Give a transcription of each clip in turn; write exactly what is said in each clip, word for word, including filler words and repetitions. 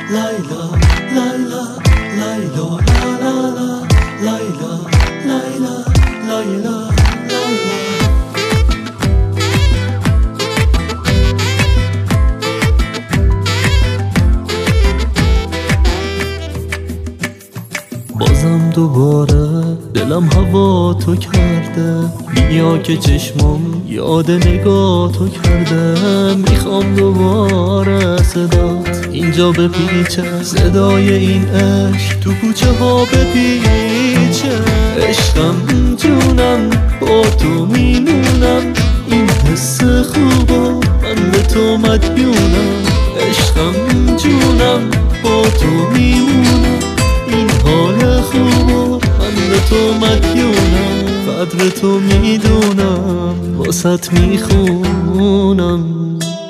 Layla, Layla, Layla, la la la, Layla, Layla, Layla, Layla. بازم دوباره دلم هوا تو کرده، بیا که چشمم یاد نگاه تو کرده. میخوام دوباره صدات اینجا بپیچه، صدای این عشق تو کوچه ها بپیچه. عشقم جونم با تو میمونم، این حس خوبا من به تو مدیونم. عشقم جونم با تو میمونم، این حال خوبا من به تو مدیونم. قدر تو میدونم واسط میخونم.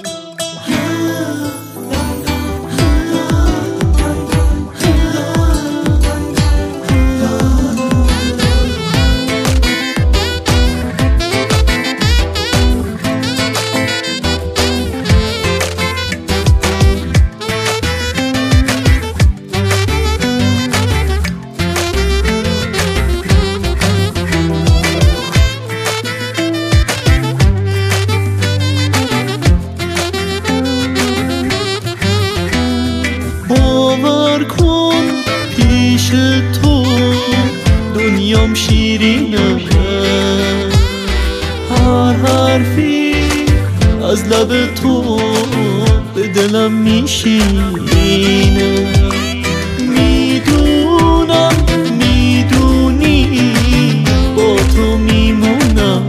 باور کن پیش تو دنیام شیرینه، هر حرفی از لب تو به دلم میشینه. میدونم میدونی با تو میمونم،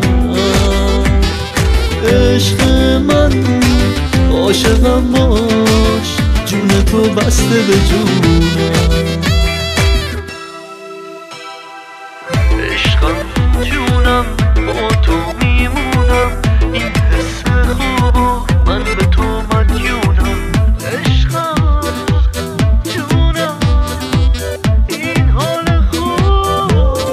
عشق من عاشقم باش، جون تو بسته به جونم. عشقم جونم با تو میمونم، این حس خوبا من به تو مدیونم. عشقم جونم این حال خوب.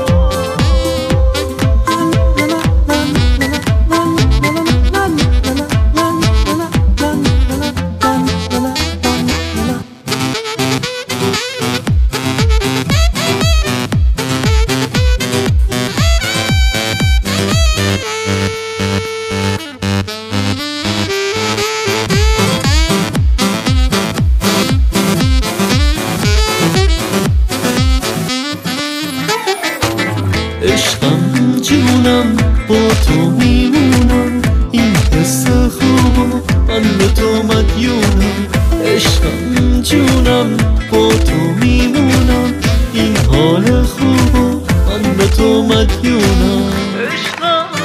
عشقم جونم با تو میمونم، این حس خوبا من به تو مدیونم. عشقم جونم با تو میمونم، این حال خوبا من به تو مدیونم. عشقم